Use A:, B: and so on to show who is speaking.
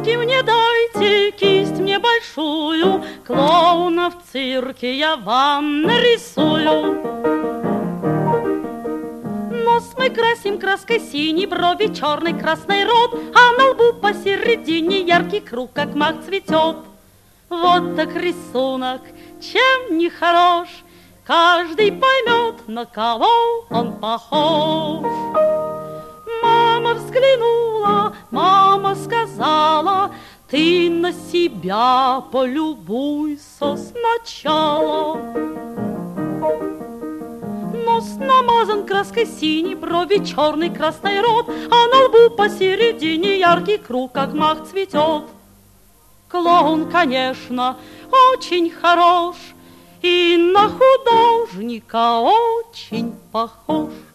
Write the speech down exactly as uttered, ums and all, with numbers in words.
A: ручки мне дайте, кисть мне большую, клоуна в цирке я вам нарисую. Нос мы красим краской синий, брови черный, красный рот, а на лбу посередине яркий круг, как мак цветет. Вот так рисунок, чем не хорош, каждый поймет, на кого он похож. Мама взглянула, мама сказала, ты на себя полюбуйся сначала. Нос намазан краской синий, брови черный, красный рот, а на лбу посередине яркий круг, как мак цветет. Клоун, конечно, очень хорош и на художника очень похож.